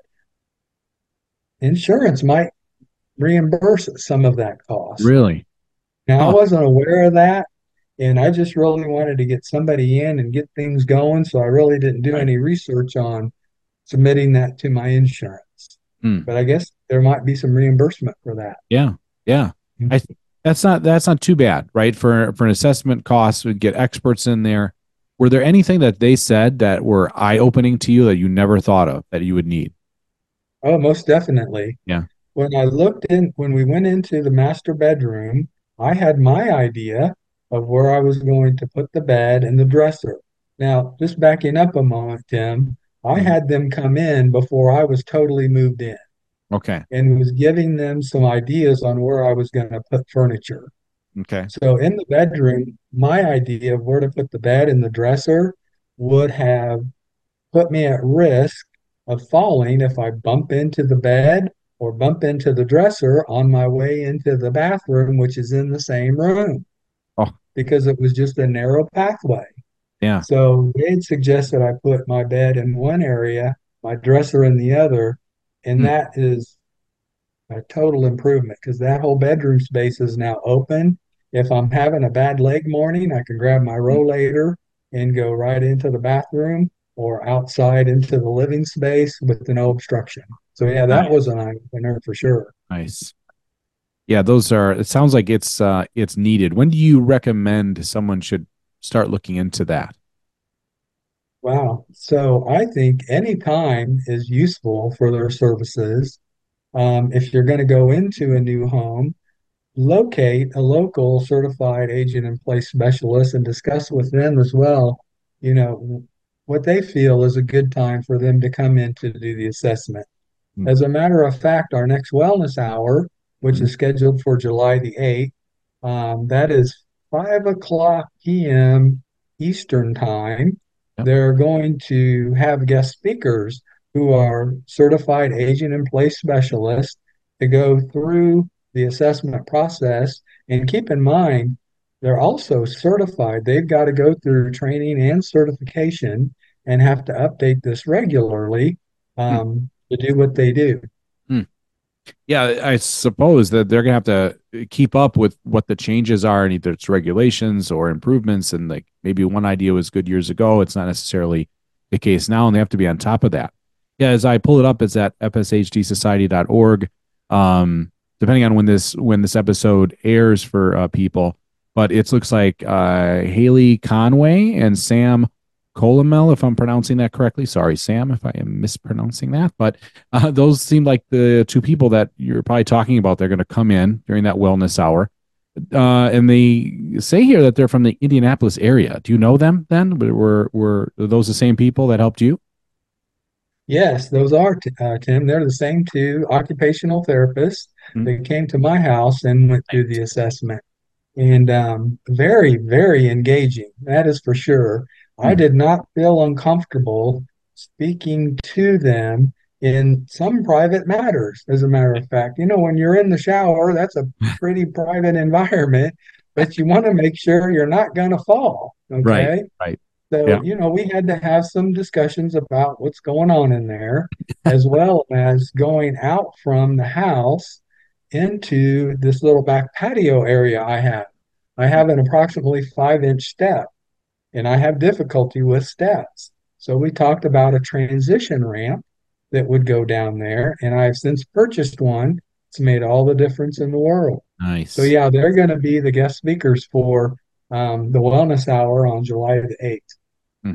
insurance might reimburse some of that cost.
Really?
Now, I
Huh.
wasn't aware of that, and I just really wanted to get somebody in and get things going, so I really didn't do
Right.
any research on submitting that to my insurance.
Hmm.
But I guess there might be some reimbursement for that.
Yeah. Yeah. I th- that's not that's not too bad, right? For for an assessment cost, we get experts in there. Were there anything that they said that were eye opening to you that you never thought of that you would need?
Oh, most definitely.
Yeah.
When I looked in, when we went into the master bedroom, I had my idea of where I was going to put the bed and the dresser. Now, just backing up a moment, Tim, I
Mhm.
had them come in before I was totally moved in
Okay.
and was giving them some ideas on where I was going to put furniture.
Okay.
So in the bedroom, my idea of where to put the bed and the dresser would have put me at risk of falling if I bump into the bed or bump into the dresser on my way into the bathroom, which is in the same room,
Oh,
because it was just a narrow pathway.
yeah.
So they'd suggested I put my bed in one area, my dresser in the other, and
Hmm.
that is a total improvement because that whole bedroom space is now open. If I'm having a bad leg morning, I can grab my
Hmm.
rollator and go right into the bathroom or outside into the living space with no obstruction. So yeah, that was
Nice.
an eye opener for sure.
Nice. Yeah, those are, it sounds like it's uh it's needed. When do you recommend someone should start looking into that?
Wow. So I think any time is useful for their services. Um, if you're going to go into a new home, locate a local certified agent in place specialist and discuss with them as well, you know, what they feel is a good time for them to come in to do the assessment.
Hmm.
As a matter of fact, our next wellness hour, which
Mhm.
is scheduled for July the eighth, um, that is five o'clock p m. Eastern time.
Yep.
They're going to have guest speakers who are certified agent in place specialists to go through the assessment process. And keep in mind, they're also certified. They've got to go through training and certification and have to update this regularly.
Hmm.
Um, to do what they do.
Hmm. Yeah, I suppose that they're gonna have to keep up with what the changes are, and either it's regulations or improvements. And like maybe one idea was good years ago, it's not necessarily the case now, and they have to be on top of that. Yeah, as I pull it up, it's at f s h d society dot org. Um, depending on when this when this episode airs for uh, people, but it looks like uh, Haley Conway and Sam Colomel, if I'm pronouncing that correctly. Sorry, Sam, if I am mispronouncing that, but uh, those seem like the two people that you're probably talking about. They're going to come in during that wellness hour. Uh, and they say here that they're from the Indianapolis area. Do you know them then? Were, were those the same people that helped you?
Yes, those are, uh, Tim. They're the same two occupational therapists
Mm.
that came to my house and went through the assessment. And um, very, very engaging. That is for sure. I
Mm.
did not feel uncomfortable speaking to them in some private matters, as a matter of fact. You know, when you're in the shower, that's a pretty private environment, but you want to make sure you're not going to fall.
Right,
Okay.
right.
So,
Yeah.
you know, we had to have some discussions about what's going on in there, as well as going out from the house into this little back patio area I have. I have an approximately five inch step, and I have difficulty with steps. So we talked about a transition ramp that would go down there, and I've since purchased one. It's made all the difference in the world. So
Nice.
yeah, they're going to be the guest speakers for um, the wellness hour on July the eighth.
Mm.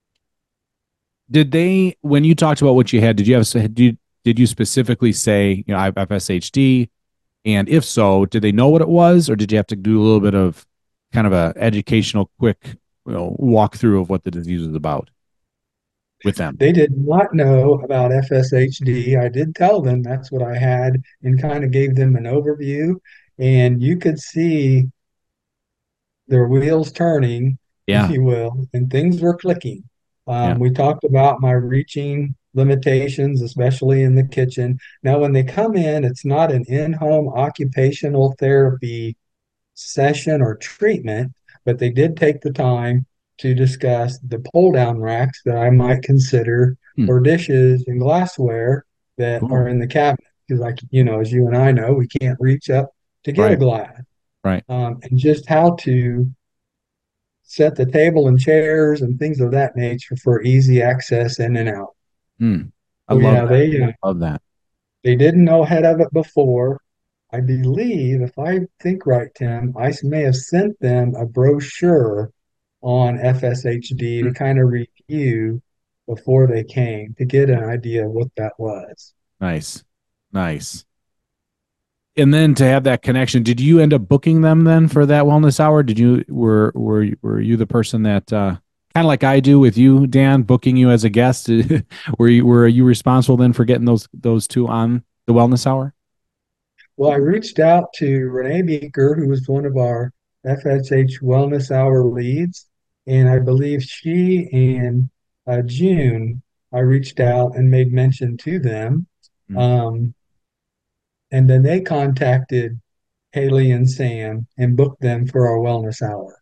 Did they, when you talked about what you had, did you have, did you, did you specifically say, you know, I have F S H D? And if so, did they know what it was, or did you have to do a little bit of kind of a educational, quick, you know, walkthrough of what the disease is about with them?
They did not know about F S H D. I did tell them that's what I had and kind of gave them an overview. And you could see their wheels turning, if
Yeah,
you will, and things were clicking.
yeah.
Um, we talked about my reaching limitations, especially in the kitchen. Now, when they come in, it's not an in-home occupational therapy session or treatment, but they did take the time to discuss the pull down racks that I might consider
Hmm.
for dishes and glassware that
Cool.
are in the cabinet. Because, like, you know, as you and I know, we can't reach up to get a
Right,
glass.
right.
Um, and just how to set the table and chairs and things of that nature for easy access in and out.
Hmm. I
So
love
yeah,
that.
they uh,
Love that.
they didn't know ahead of it before. I believe, if I think right, Tim, I may have sent them a brochure on F S H D to kind of review before they came to get an idea of what that was.
Nice. Nice. And then to have that connection, did you end up booking them then for that wellness hour? Did you were were you- were you the person that uh kind of like I do with you, Dan, booking you as a guest? were you were you responsible then for getting those those two on the wellness hour?
Well, I reached out to Renee Beaker, who was one of our F S H Wellness Hour leads, and I believe she and uh, June, I reached out and made mention to them.
Mm.
Um, and then they contacted Haley and Sam and booked them for our wellness hour.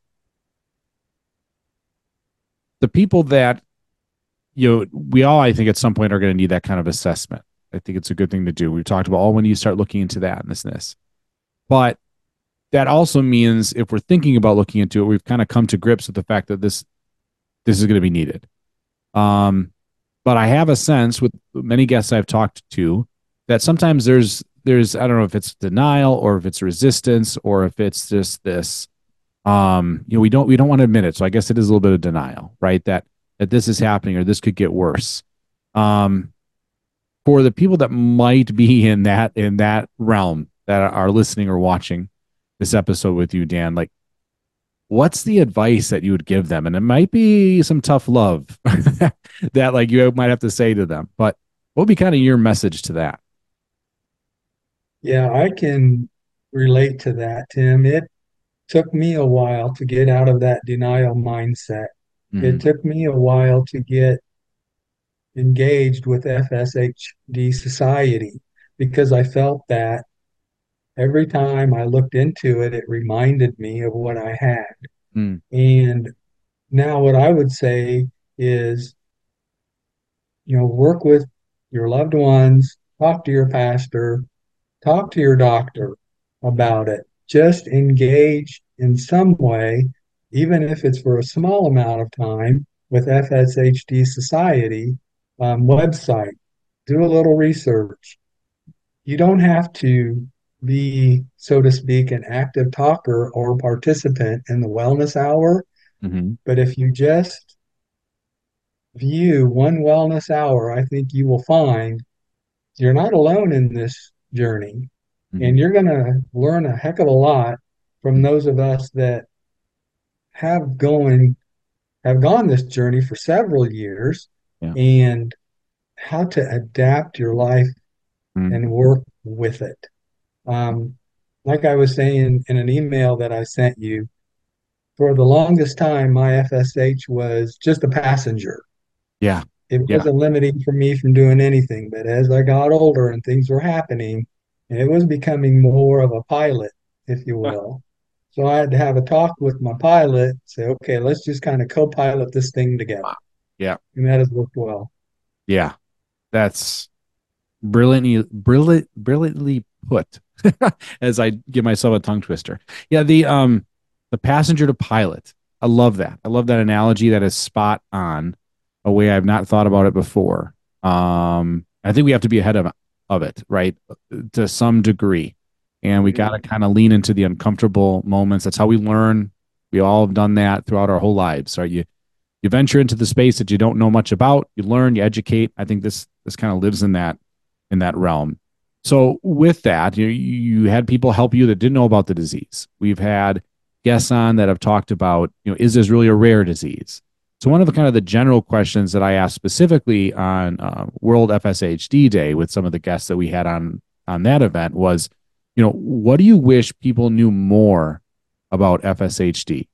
The people that you know, we all I think at some point are going to need that kind of assessment. I think it's a good thing to do. We've talked about all when you start looking into that and this and this. But that also means if we're thinking about looking into it, we've kind of come to grips with the fact that this this is going to be needed. Um, but I have a sense with many guests I've talked to that sometimes there's there's I don't know if it's denial or if it's resistance or if it's just this um you know we don't we don't want to admit it. So I guess it is a little bit of denial, right? That that this is happening or this could get worse. Um, for the people that might be in that in that realm that are listening or watching this episode with you, Dan, like what's the advice that you would give them? And it might be some tough love that like you might have to say to them, but what would be kind of your message to that?
Yeah, I can relate to that, Tim. It took me a while to get out of that denial mindset. It
Mm-hmm.
took me a while to get engaged with F S H D Society because I felt that every time I looked into it, it reminded me of what I had.
Mm.
And now, what I would say is, you know, work with your loved ones, talk to your pastor, talk to your doctor about it. Just engage in some way, even if it's for a small amount of time, with F S H D Society um, website. Do a little research. You don't have to be, so to speak, an active talker or participant in the wellness hour,
Mm-hmm.
but if you just view one wellness hour, I think you will find you're not alone in this journey.
Mm-hmm.
And you're going to learn a heck of a lot from those of us that have going have gone this journey for several years
Yeah.
and how to adapt your life
Mm.
and work with it. Um, like I was saying in an email that I sent you, for the longest time, my F S H was just a passenger.
Yeah.
It
Yeah.
wasn't limiting for me from doing anything. But as I got older and things were happening, it was becoming more of a pilot, if you will. So I had to have a talk with my pilot, say, okay, let's just kind of co-pilot this thing together.
Wow. Yeah.
And that has worked well.
Yeah. That's brilliantly brilliant brilliantly put as I give myself a tongue twister. Yeah, the um the passenger to pilot. I love that. I love that analogy. That is spot on, a way I've not thought about it before. Um I think we have to be ahead of of it, right? To some degree. And we got to
Mhm.
kind of lean into the uncomfortable moments. That's how we learn. We all have done that throughout our whole lives. Right? You you venture into the space that you don't know much about, you learn, you educate. I think this this kind of lives in that in that realm. So with that, you you had people help you that didn't know about the disease. We've had guests on that have talked about, you know, is this really a rare disease? So one of the kind of the general questions that I asked specifically on uh, World F S H D Day with some of the guests that we had on on that event was, you know, what do you wish people knew more about F S H D?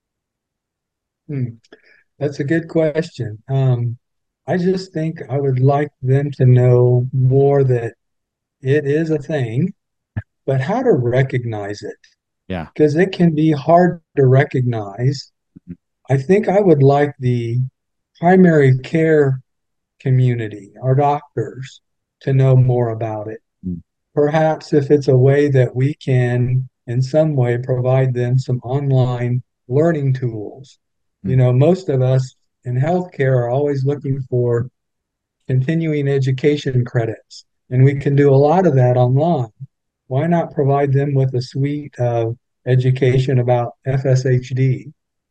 Hmm. That's a good question. Um, I just think I would like them to know more that it is a thing, but how to recognize it,
Yeah.
because it can be hard to recognize.
Mhm.
I think I would like the primary care community, our doctors, to know more about it. Perhaps if it's a way that we can, in some way, provide them some online learning tools. You
Mhm.
know, most of us in healthcare are always looking for continuing education credits, and we can do a lot of that online. Why not provide them with a suite of education about F S H D?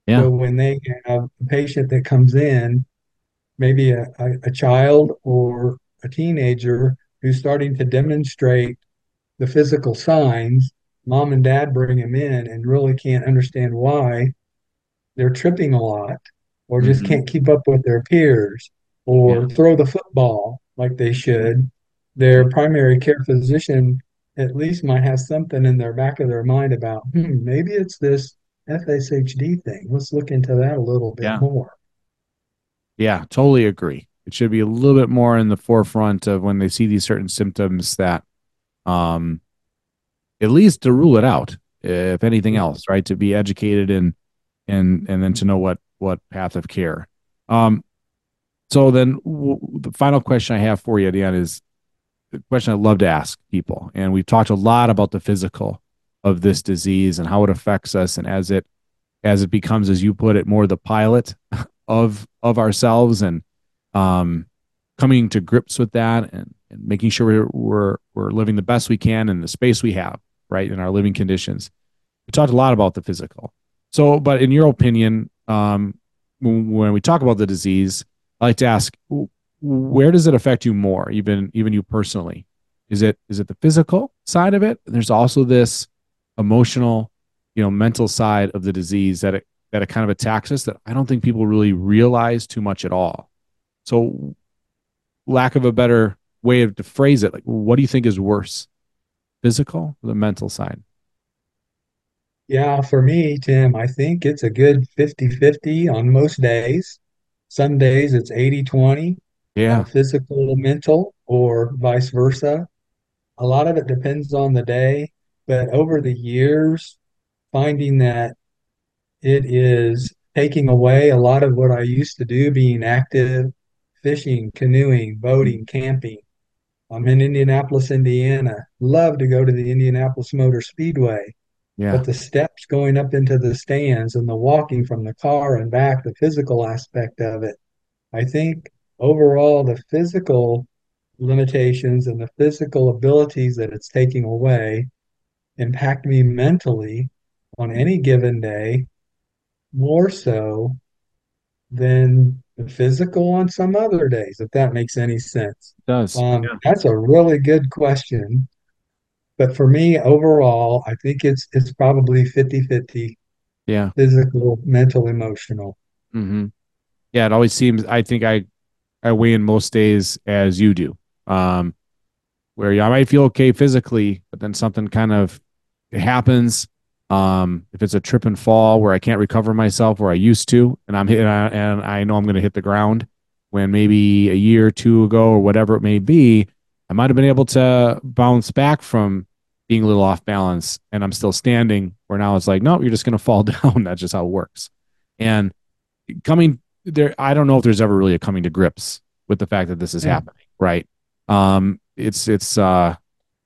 Yeah.
So when they have a patient that comes in, maybe a, a, a child or a teenager who's starting to demonstrate the physical signs, mom and dad bring them in and really can't understand why they're tripping a lot or just
Hmm.
can't keep up with their peers
Yeah.
or throw the football like they should. Their primary care physician at least might have something in their back of their mind about, hmm, maybe it's this F S H D thing. Let's look into that a little bit
Yeah.
more.
Yeah. Totally agree. It should be a little bit more in the forefront of when they see these certain symptoms that, um, at least to rule it out, if anything else, right? To be educated and and and then to know what what path of care. Um, so then w- the final question I have for you, Dan, is the question I love to ask people, and we've talked a lot about the physical of this disease and how it affects us, and as it as it becomes, as you put it, more the pilot of of ourselves, and um, coming to grips with that, and, and making sure we're, we're we're living the best we can in the space we have, right, in our living conditions. We talked a lot about the physical. So, but in your opinion, um, when, when we talk about the disease, I like to ask, where does it affect you more, even even you personally? Is it is it the physical side of it? There's also this emotional, you know, mental side of the disease that it that it kind of attacks us that I don't think people really realize too much at all. So, lack of a better way of to phrase it, like, what do you think is worse, physical or the mental side?
Yeah, for me, Tim, I think it's a good fifty-fifty on most days. Some days it's eighty twenty, uh,
Yeah.
physical, mental, or vice versa. A lot of it depends on the day, but over the years, finding that it is taking away a lot of what I used to do, being active, fishing, canoeing, boating, camping. I'm in Indianapolis, Indiana. Love to go to the Indianapolis Motor Speedway.
Yeah.
But the steps going up into the stands and the walking from the car and back, the physical aspect of it, I think overall the physical limitations and the physical abilities that it's taking away impact me mentally on any given day more so than the physical on some other days, if that makes any sense.
It does.
Um,
Yeah.
that's a really good question. But for me, overall, I think it's it's probably fifty-fifty
Yeah.
physical, mental, emotional.
Hmm. Yeah. It always seems, I think I, I weigh in most days as you do. Um, where yeah, I might feel okay physically, but then something kind of happens. Um, if it's a trip and fall where I can't recover myself where I used to, and I'm hitting, and I know I'm going to hit the ground when maybe a year or two ago or whatever it may be, I might have been able to bounce back from being a little off balance and I'm still standing where now it's like, no, you're just going to fall down. That's just how it works. And coming there, I don't know if there's ever really a coming to grips with the fact that this is
Yeah.
happening, right? Um, it's it's uh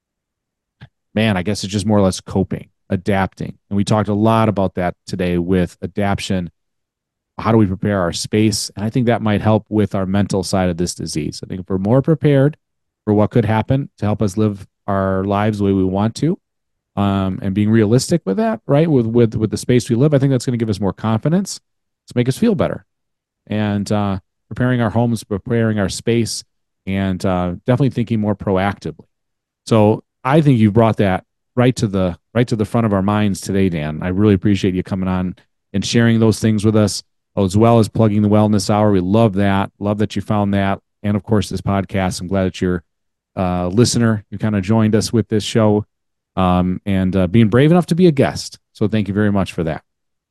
man, I guess it's just more or less coping, adapting. And we talked a lot about that today with adaptation. How do we prepare our space? And I think that might help with our mental side of this disease. I think if we're more prepared for what could happen to help us live our lives the way we want to, um, and being realistic with that, right? With with with the space we live, I think that's going to give us more confidence to make us feel better. And uh, preparing our homes, preparing our space, and uh, definitely thinking more proactively. So I think you brought that right to the right to the front of our minds today, Dan. I really appreciate you coming on and sharing those things with us, as well as plugging the wellness hour. We love that. Love that you found that, and of course this podcast. I'm glad that you're a listener. You kind of joined us with this show, um, and uh, being brave enough to be a guest. So thank you very much for that.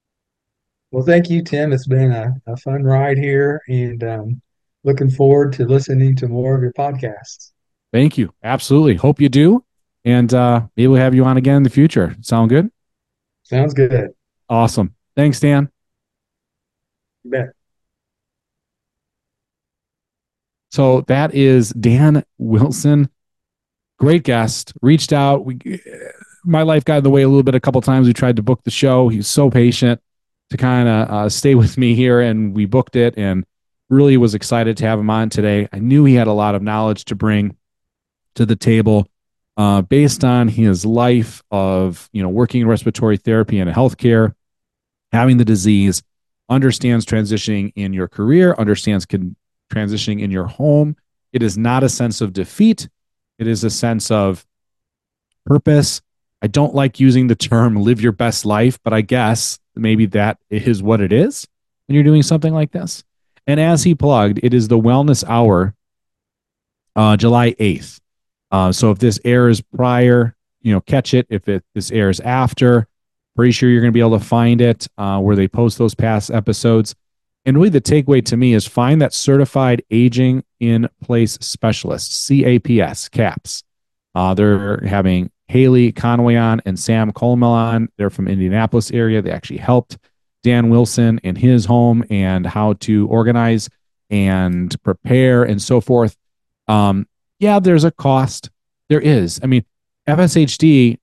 Well, thank you, Tim. It's been a, a fun ride here and um, looking forward to listening to more of your podcasts.
Thank you. Absolutely. Hope you do, and uh, maybe we'll have you on again in the future. Sound good?
Sounds good.
Awesome. Thanks, Dan.
You bet.
So that is Dan Wilson. Great guest. Reached out. We, my life got in the way a little bit a couple times. We tried to book the show. He was so patient to kind of uh, stay with me here, and we booked it. And really was excited to have him on today. I knew he had a lot of knowledge to bring to the table, uh, based on his life of you know working in respiratory therapy and healthcare, having the disease, understands transitioning in your career, understands con- transitioning in your home. It is not a sense of defeat. It is a sense of purpose. I don't like using the term live your best life, but I guess maybe that is what it is when you're doing something like this. And as he plugged, it is the Wellness Hour, uh, July eighth. Uh, so if this airs prior, you know, catch it. If it this airs after, pretty sure you're going to be able to find it uh, where they post those past episodes. And really the takeaway to me is find that certified aging in place specialist, C A P S, CAPS. Uh, they're having Haley Conway on and Sam Colmel on. They're from Indianapolis area. They actually helped Dan Wilson in his home and how to organize and prepare and so forth. Um, yeah, there's a cost. There is. I mean, F S H D,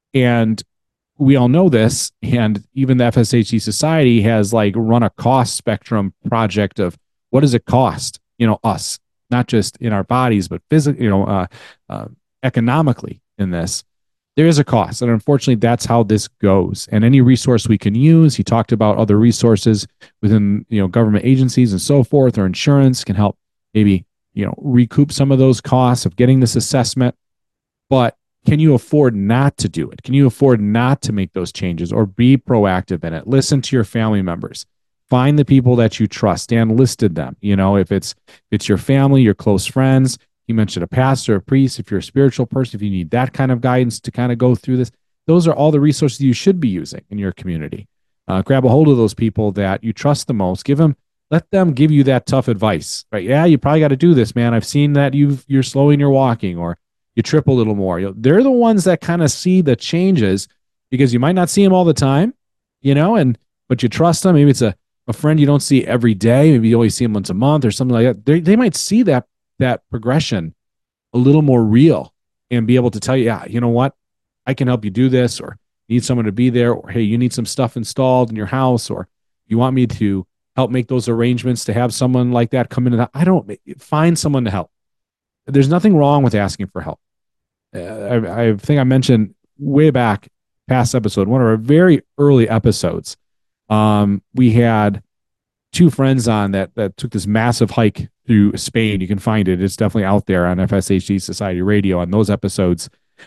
and we all know this, and even the F S H D Society has like run a cost spectrum project of what does it cost, you know, us, not just in our bodies, but physically, you know, uh, uh, economically in this. There is a cost. And unfortunately, that's how this goes. And any resource we can use, he talked about other resources within, you know, government agencies and so forth, or insurance can help maybe, you know, recoup some of those costs of getting this assessment. But can you afford not to do it? Can you afford not to make those changes or be proactive in it? Listen to your family members. Find the people that you trust. Dan listed them. You know, if it's if it's your family, your close friends. He mentioned a pastor, a priest. If you're a spiritual person, if you need that kind of guidance to kind of go through this, those are all the resources you should be using in your community. Uh, grab a hold of those people that you trust the most. Give them, let them give you that tough advice. Right? Yeah, you probably got to do this, man. I've seen that you've you're slowing your walking, or you trip a little more. You know, they're the ones that kind of see the changes because you might not see them all the time, you know, and but you trust them. Maybe it's a, a friend you don't see every day. Maybe you only see them once a month or something like that. They they might see that that progression a little more real and be able to tell you, yeah, you know what, I can help you do this, or need someone to be there, or hey, you need some stuff installed in your house, or you want me to help make those arrangements to have someone like that come in. I don't find someone to help. There's nothing wrong with asking for help. Uh, I, I think I mentioned way back past episode, one of our very early episodes, um, we had two friends on that that took this massive hike through Spain. You can find it. It's definitely out there on F S H D Society Radio on those episodes.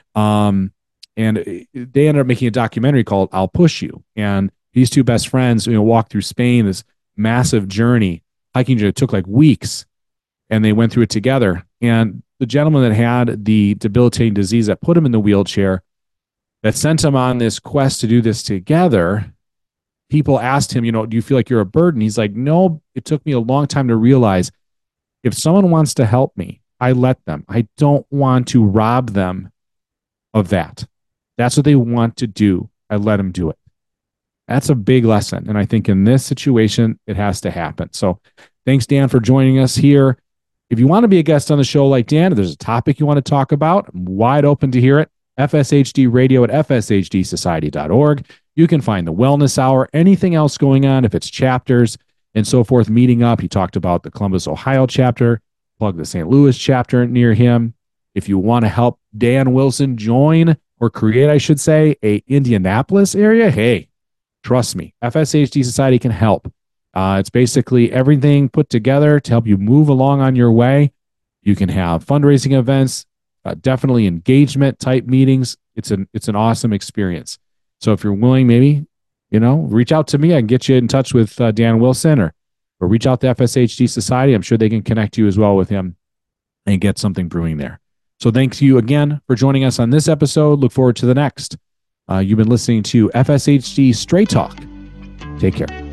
Um, and they ended up making a documentary called I'll Push You. And these two best friends, you know, walked through Spain, this massive journey, hiking journey. It took like weeks, and they went through it together. And the gentleman that had the debilitating disease that put him in the wheelchair, that sent him on this quest to do this together, people asked him, you know, do you feel like you're a burden? He's like, no, it took me a long time to realize if someone wants to help me, I let them. I don't want to rob them of that. That's what they want to do. I let them do it. That's a big lesson. And I think in this situation, it has to happen. So thanks, Dan, for joining us here. If you want to be a guest on the show like Dan, if there's a topic you want to talk about, I'm wide open to hear it. F S H D radio at F S H D society dot org. You can find the Wellness Hour, anything else going on, if it's chapters and so forth, meeting up. He talked about the Columbus, Ohio chapter, plug the Saint Louis chapter near him. If you want to help Dan Wilson join or create, I should say, a Indianapolis area, hey, trust me, F S H D Society can help. Uh, it's basically everything put together to help you move along on your way. You can have fundraising events, uh, definitely engagement type meetings. It's an it's an awesome experience. So if you're willing, maybe, you know, reach out to me. I can get you in touch with uh, Dan Wilson, or or reach out to F S H D Society. I'm sure they can connect you as well with him and get something brewing there. So thanks you again for joining us on this episode. Look forward to the next. Uh, you've been listening to F S H D Straight Talk. Take care.